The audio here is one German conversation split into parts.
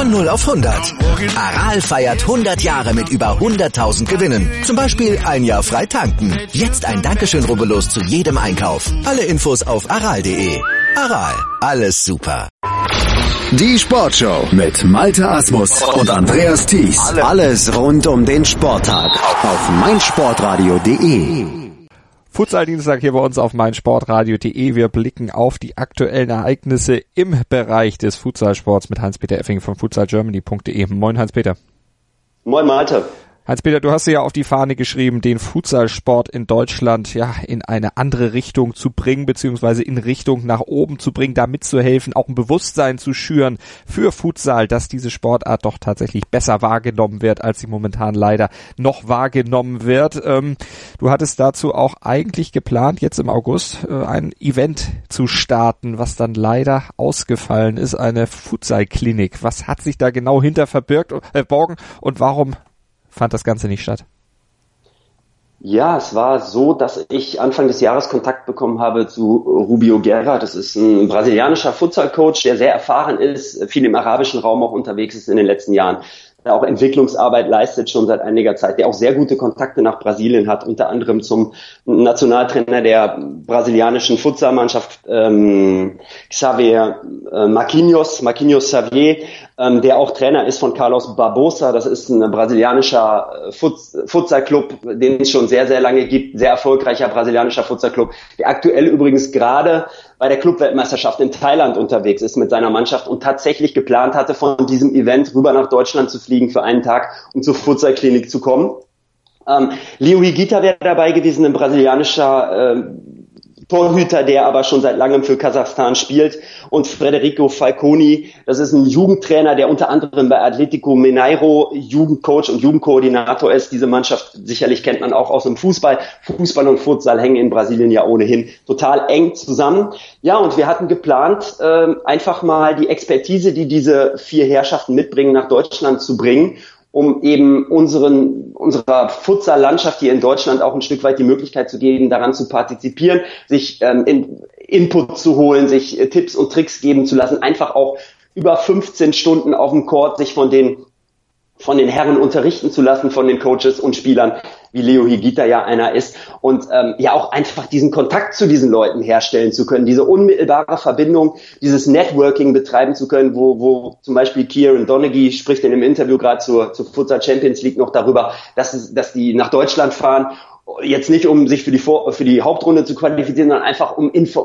Von 0 auf 100. Aral feiert 100 Jahre mit über 100.000 Gewinnen. Zum Beispiel ein Jahr frei tanken. Jetzt ein Dankeschön, rubbellos zu jedem Einkauf. Alle Infos auf aral.de. Aral, alles super. Die Sportshow mit Malte Asmus und Andreas Thies. Alles rund um den Sporttag auf meinsportradio.de. Futsal-Dienstag hier bei uns auf meinsportradio.de. Wir blicken auf die aktuellen Ereignisse im Bereich des Futsalsports mit Hans-Peter Effing von futsalgermany.de. Moin Hans-Peter. Moin Malte. Hans-Peter, du hast dir ja auf die Fahne geschrieben, den Futsalsport in Deutschland in eine andere Richtung zu bringen, beziehungsweise in Richtung nach oben zu bringen, da mitzuhelfen, auch ein Bewusstsein zu schüren für Futsal, dass diese Sportart doch tatsächlich besser wahrgenommen wird, als sie momentan leider noch wahrgenommen wird. Du hattest dazu auch eigentlich geplant, jetzt im August ein Event zu starten, was dann leider ausgefallen ist, eine Futsal-Klinik. Was hat sich da genau hinter verborgen und warum fand das Ganze nicht statt? Ja, es war so, dass ich Anfang des Jahres Kontakt bekommen habe zu Rubio Guerra. Das ist ein brasilianischer Futsal-Coach, der sehr erfahren ist, viel im arabischen Raum auch unterwegs ist in den letzten Jahren, der auch Entwicklungsarbeit leistet schon seit einiger Zeit, der auch sehr gute Kontakte nach Brasilien hat, unter anderem zum Nationaltrainer der brasilianischen Futsalmannschaft, Xavier Marquinhos Xavier, der auch Trainer ist von Carlos Barbosa. Das ist ein brasilianischer Futsal-Club, den es schon sehr, sehr lange gibt, sehr erfolgreicher brasilianischer Futsal-Club, der aktuell übrigens gerade bei der Clubweltmeisterschaft in Thailand unterwegs ist mit seiner Mannschaft und tatsächlich geplant hatte, von diesem Event rüber nach Deutschland zu fliegen für einen Tag, um zur Futsal-Klinik zu kommen. Leo Higuita wäre dabei gewesen, ein brasilianischer Torhüter, der aber schon seit langem für Kasachstan spielt, und Federico Falconi, das ist ein Jugendtrainer, der unter anderem bei Atlético Mineiro Jugendcoach und Jugendkoordinator ist. Diese Mannschaft, sicherlich kennt man auch aus dem Fußball. Fußball und Futsal hängen in Brasilien ja ohnehin total eng zusammen. Ja, und wir hatten geplant, einfach mal die Expertise, die diese 4 Herrschaften mitbringen, nach Deutschland zu bringen, um eben unserer Futsal-Landschaft hier in Deutschland auch ein Stück weit die Möglichkeit zu geben, daran zu partizipieren, sich Input zu holen, sich Tipps und Tricks geben zu lassen, einfach auch über 15 Stunden auf dem Court sich von den Herren unterrichten zu lassen, von den Coaches und Spielern, wie Leo Higuita ja einer ist, und auch einfach diesen Kontakt zu diesen Leuten herstellen zu können, diese unmittelbare Verbindung, dieses Networking betreiben zu können, wo zum Beispiel Kieran Donaghy spricht in einem Interview gerade zur Futsal Champions League noch darüber, dass die nach Deutschland fahren, jetzt nicht um sich für die Hauptrunde zu qualifizieren, sondern einfach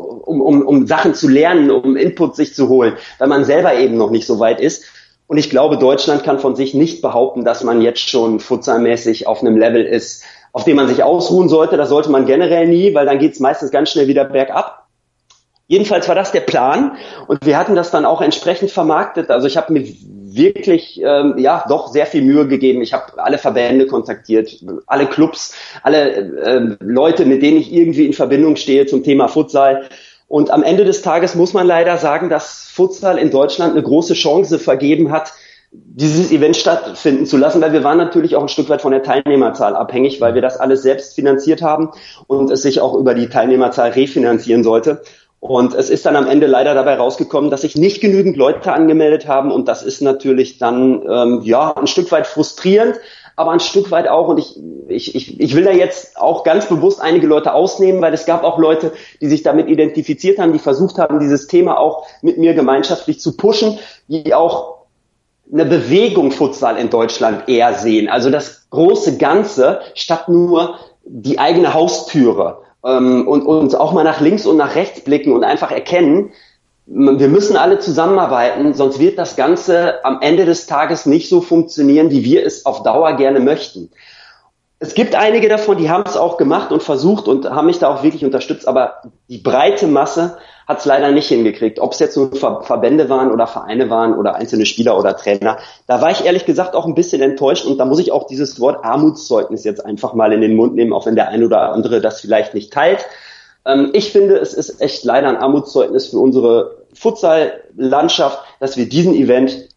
um Sachen zu lernen, um Input sich zu holen, weil man selber eben noch nicht so weit ist. Und ich glaube, Deutschland kann von sich nicht behaupten, dass man jetzt schon futsalmäßig auf einem Level ist, auf dem man sich ausruhen sollte. Das sollte man generell nie, weil dann geht es meistens ganz schnell wieder bergab. Jedenfalls war das der Plan und wir hatten das dann auch entsprechend vermarktet. Also ich habe mir wirklich doch sehr viel Mühe gegeben. Ich habe alle Verbände kontaktiert, alle Clubs, alle Leute, mit denen ich irgendwie in Verbindung stehe zum Thema Futsal. Und am Ende des Tages muss man leider sagen, dass Futsal in Deutschland eine große Chance vergeben hat, dieses Event stattfinden zu lassen, weil wir waren natürlich auch ein Stück weit von der Teilnehmerzahl abhängig, weil wir das alles selbst finanziert haben und es sich auch über die Teilnehmerzahl refinanzieren sollte. Und es ist dann am Ende leider dabei rausgekommen, dass sich nicht genügend Leute angemeldet haben, und das ist natürlich dann ein Stück weit frustrierend, aber ein Stück weit auch, und ich will da jetzt auch ganz bewusst einige Leute ausnehmen, weil es gab auch Leute, die sich damit identifiziert haben, die versucht haben, dieses Thema auch mit mir gemeinschaftlich zu pushen, die auch eine Bewegung Futsal in Deutschland eher sehen, also das große Ganze statt nur die eigene Haustüre, und auch mal nach links und nach rechts blicken und einfach erkennen, wir müssen alle zusammenarbeiten, sonst wird das Ganze am Ende des Tages nicht so funktionieren, wie wir es auf Dauer gerne möchten. Es gibt einige davon, die haben es auch gemacht und versucht und haben mich da auch wirklich unterstützt, aber die breite Masse hat es leider nicht hingekriegt. Ob es jetzt nur Verbände waren oder Vereine waren oder einzelne Spieler oder Trainer, da war ich ehrlich gesagt auch ein bisschen enttäuscht, und da muss ich auch dieses Wort Armutszeugnis jetzt einfach mal in den Mund nehmen, auch wenn der eine oder andere das vielleicht nicht teilt. Ich finde, es ist echt leider ein Armutszeugnis für unsere Futsal-Landschaft, dass wir diesen Event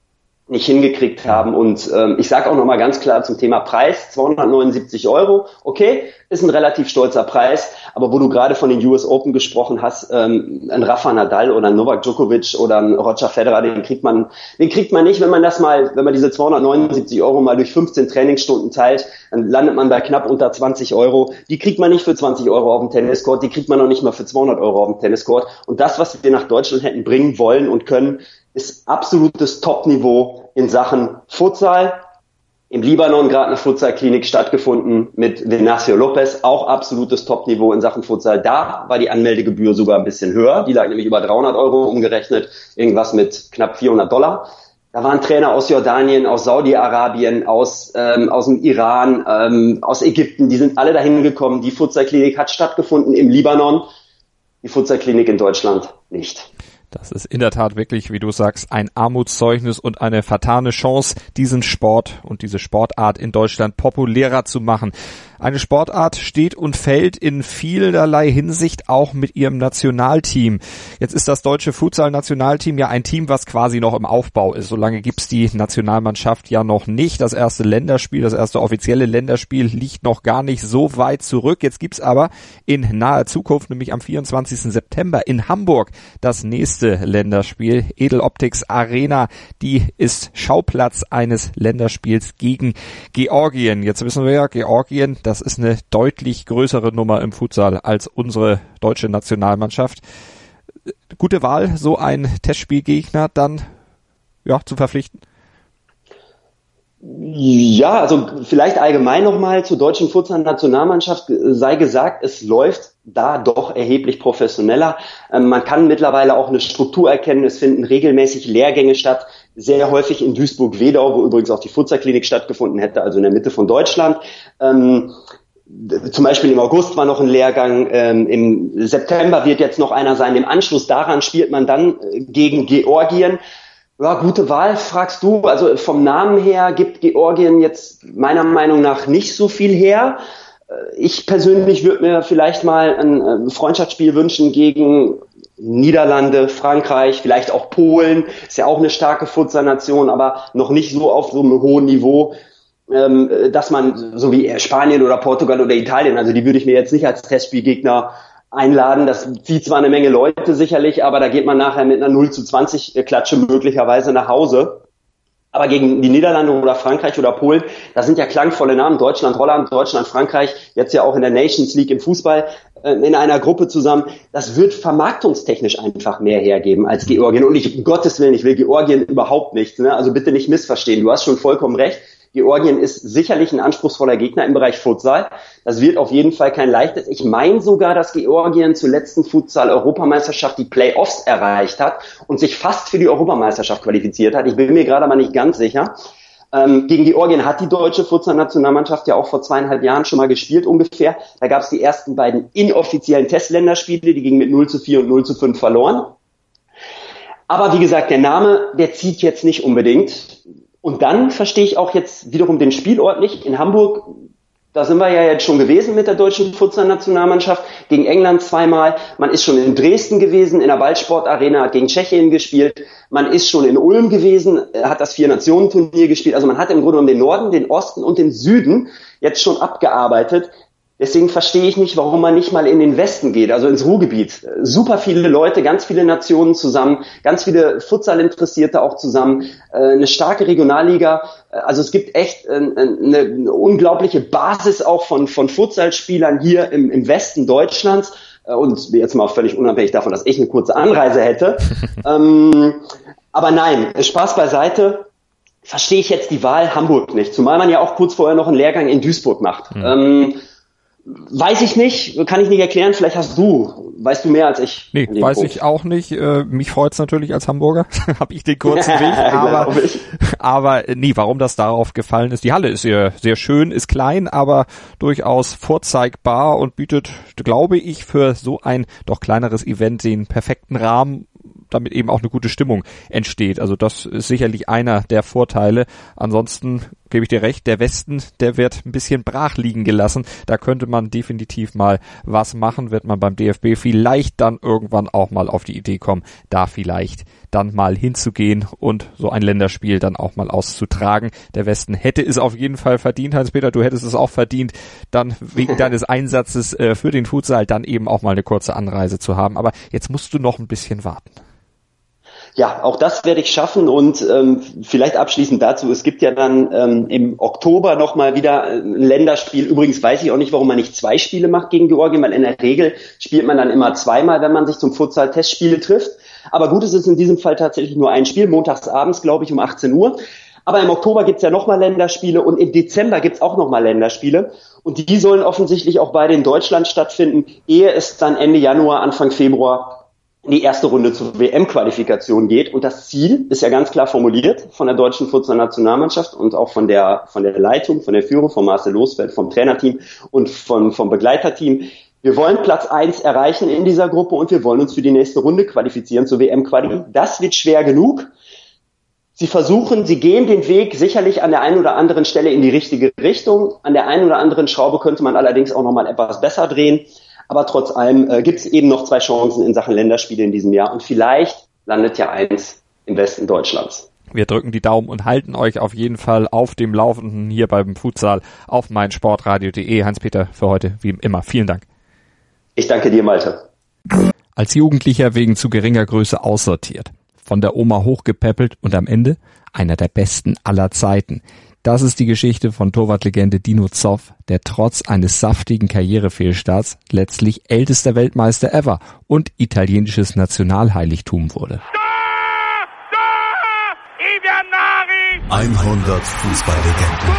nicht hingekriegt haben. Und ich sage auch nochmal ganz klar zum Thema Preis, 279 €, okay, ist ein relativ stolzer Preis, aber wo du gerade von den US Open gesprochen hast, ein Rafa Nadal oder ein Novak Djokovic oder ein Roger Federer, den kriegt man nicht, wenn man diese 279 € mal durch 15 Trainingsstunden teilt, dann landet man bei knapp unter 20 €. Die kriegt man nicht für 20 € auf dem Tenniscourt, die kriegt man noch nicht mal für 200 € auf dem Tenniscourt. Und das, was wir nach Deutschland hätten bringen wollen und können, ist absolutes Top-Niveau in Sachen Futsal. Im Libanon gerade eine Futsal-Klinik stattgefunden mit Venancio Lopez, auch absolutes Top-Niveau in Sachen Futsal. Da war die Anmeldegebühr sogar ein bisschen höher, die lag nämlich über 300 € umgerechnet, irgendwas mit knapp $400. Da waren Trainer aus Jordanien, aus Saudi-Arabien, aus dem Iran, aus Ägypten, die sind alle dahin gekommen. Die Futsal-Klinik hat stattgefunden im Libanon, die Futsal-Klinik in Deutschland nicht. Das ist in der Tat wirklich, wie du sagst, ein Armutszeugnis und eine vertane Chance, diesen Sport und diese Sportart in Deutschland populärer zu machen. Eine Sportart steht und fällt in vielerlei Hinsicht auch mit ihrem Nationalteam. Jetzt ist das deutsche Futsal-Nationalteam ja ein Team, was quasi noch im Aufbau ist. Solange gibt's die Nationalmannschaft ja noch nicht. Das erste Länderspiel, das erste offizielle Länderspiel liegt noch gar nicht so weit zurück. Jetzt gibt's aber in naher Zukunft, nämlich am 24. September in Hamburg, das nächste Länderspiel. Edel Optics Arena, die ist Schauplatz eines Länderspiels gegen Georgien. Jetzt wissen wir ja, Georgien, das ist eine deutlich größere Nummer im Futsal als unsere deutsche Nationalmannschaft. Gute Wahl, so ein Testspielgegner dann zu verpflichten? Ja, also vielleicht allgemein nochmal zur deutschen Futsal-Nationalmannschaft sei gesagt, es läuft da doch erheblich professioneller. Man kann mittlerweile auch eine Struktur erkennen, es finden regelmäßig Lehrgänge statt, sehr häufig in Duisburg-Wedau, wo übrigens auch die Futsal-Klinik stattgefunden hätte, also in der Mitte von Deutschland. Zum Beispiel im August war noch ein Lehrgang, im September wird jetzt noch einer sein, im Anschluss daran spielt man dann gegen Georgien. Ja, gute Wahl, fragst du. Also vom Namen her gibt Georgien jetzt meiner Meinung nach nicht so viel her. Ich persönlich würde mir vielleicht mal ein Freundschaftsspiel wünschen gegen Niederlande, Frankreich, vielleicht auch Polen. Ist ja auch eine starke Futsal-Nation, aber noch nicht so auf so einem hohen Niveau, dass man, so wie Spanien oder Portugal oder Italien, also die würde ich mir jetzt nicht als Testspielgegner einladen. Das zieht zwar eine Menge Leute sicherlich, aber da geht man nachher mit einer 0:20 Klatsche möglicherweise nach Hause. Aber gegen die Niederlande oder Frankreich oder Polen, das sind ja klangvolle Namen. Deutschland, Holland, Deutschland, Frankreich, jetzt ja auch in der Nations League im Fußball in einer Gruppe zusammen. Das wird vermarktungstechnisch einfach mehr hergeben als Georgien. Und um Gottes Willen, ich will Georgien überhaupt nicht. Ne? Also bitte nicht missverstehen. Du hast schon vollkommen recht. Georgien ist sicherlich ein anspruchsvoller Gegner im Bereich Futsal. Das wird auf jeden Fall kein leichtes. Ich meine sogar, dass Georgien zur letzten Futsal-Europameisterschaft die Playoffs erreicht hat und sich fast für die Europameisterschaft qualifiziert hat. Ich bin mir gerade aber nicht ganz sicher. Gegen Georgien hat die deutsche Futsal-Nationalmannschaft ja auch vor 2,5 Jahren schon mal gespielt ungefähr. Da gab es die ersten beiden inoffiziellen Testländerspiele, die gingen mit 0:4 und 0:5 verloren. Aber wie gesagt, der Name, der zieht jetzt nicht unbedingt. Und dann verstehe ich auch jetzt wiederum den Spielort nicht. In Hamburg, da sind wir ja jetzt schon gewesen mit der deutschen Futsal-Nationalmannschaft, gegen England zweimal. Man ist schon in Dresden gewesen, in der Ballsportarena, hat gegen Tschechien gespielt. Man ist schon in Ulm gewesen, hat das 4-Nationen-Turnier gespielt. Also man hat im Grunde genommen den Norden, den Osten und den Süden jetzt schon abgearbeitet. Deswegen verstehe ich nicht, warum man nicht mal in den Westen geht, also ins Ruhrgebiet. Super viele Leute, ganz viele Nationen zusammen, ganz viele Futsal-Interessierte auch zusammen, eine starke Regionalliga. Also es gibt echt eine unglaubliche Basis auch von Futsalspielern hier im Westen Deutschlands. Und jetzt mal völlig unabhängig davon, dass ich eine kurze Anreise hätte. Aber nein, Spaß beiseite. Verstehe ich jetzt die Wahl Hamburg nicht. Zumal man ja auch kurz vorher noch einen Lehrgang in Duisburg macht. Weiß ich nicht, kann ich nicht erklären, vielleicht weißt du mehr als ich. Nee, weiß Punkt. Ich auch nicht. Mich freut's natürlich als Hamburger, habe ich den kurzen Weg, aber nee, warum das darauf gefallen ist. Die Halle ist sehr, sehr schön, ist klein, aber durchaus vorzeigbar und bietet, glaube ich, für so ein doch kleineres Event den perfekten Rahmen, damit eben auch eine gute Stimmung entsteht. Also das ist sicherlich einer der Vorteile. Ansonsten gebe ich dir recht, der Westen, der wird ein bisschen brach liegen gelassen. Da könnte man definitiv mal was machen, wird man beim DFB vielleicht dann irgendwann auch mal auf die Idee kommen, da vielleicht dann mal hinzugehen und so ein Länderspiel dann auch mal auszutragen. Der Westen hätte es auf jeden Fall verdient, Hans-Peter, du hättest es auch verdient, dann wegen deines Einsatzes für den Futsal dann eben auch mal eine kurze Anreise zu haben. Aber jetzt musst du noch ein bisschen warten. Ja, auch das werde ich schaffen und vielleicht abschließend dazu, es gibt ja dann im Oktober nochmal wieder ein Länderspiel. Übrigens weiß ich auch nicht, warum man nicht 2 Spiele macht gegen Georgien, weil in der Regel spielt man dann immer zweimal, wenn man sich zum Futsal-Testspiele trifft. Aber gut, es ist in diesem Fall tatsächlich nur ein Spiel, montags abends, glaube ich, um 18 Uhr. Aber im Oktober gibt's ja nochmal Länderspiele und im Dezember gibt's auch nochmal Länderspiele. Und die sollen offensichtlich auch beide in Deutschland stattfinden, ehe es dann Ende Januar, Anfang Februar in die erste Runde zur WM-Qualifikation geht. Und das Ziel ist ja ganz klar formuliert von der deutschen Futsal-Nationalmannschaft und auch von der Leitung, von der Führung, von Marcel Losfeld, vom Trainerteam und vom Begleiterteam. Wir wollen Platz 1 erreichen in dieser Gruppe und wir wollen uns für die nächste Runde qualifizieren zur WM-Quali. Das wird schwer genug. Sie gehen den Weg sicherlich an der einen oder anderen Stelle in die richtige Richtung. An der einen oder anderen Schraube könnte man allerdings auch nochmal etwas besser drehen. Aber trotz allem gibt es eben noch 2 Chancen in Sachen Länderspiele in diesem Jahr. Und vielleicht landet ja eins im Westen Deutschlands. Wir drücken die Daumen und halten euch auf jeden Fall auf dem Laufenden hier beim Futsal auf meinsportradio.de. Hans-Peter, für heute wie immer. Vielen Dank. Ich danke dir, Malte. Als Jugendlicher wegen zu geringer Größe aussortiert, von der Oma hochgepäppelt und am Ende einer der besten aller Zeiten. Das ist die Geschichte von Torwartlegende Dino Zoff, der trotz eines saftigen Karrierefehlstarts letztlich ältester Weltmeister ever und italienisches Nationalheiligtum wurde. 100 Fußballlegenden.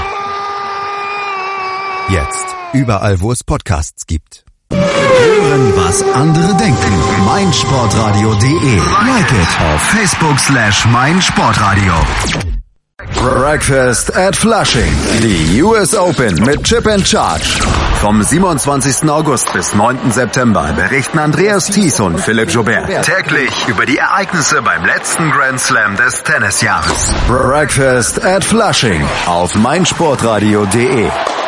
Jetzt überall, wo es Podcasts gibt. Hören, was andere denken. meinsportradio.de. Like it auf Facebook/meinsportradio. Breakfast at Flushing. Die US Open mit Chip and Charge. Vom 27. August bis 9. September berichten Andreas Thies und Philipp Joubert täglich über die Ereignisse beim letzten Grand Slam des Tennisjahres. Breakfast at Flushing auf meinsportradio.de.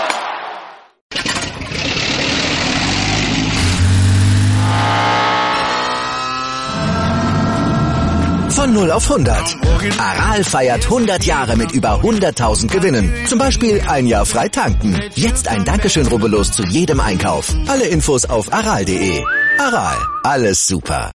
Von 0 auf 100. Aral feiert 100 Jahre mit über 100.000 Gewinnen. Zum Beispiel ein Jahr frei tanken. Jetzt ein Dankeschön, rubbellos zu jedem Einkauf. Alle Infos auf aral.de. Aral, alles super.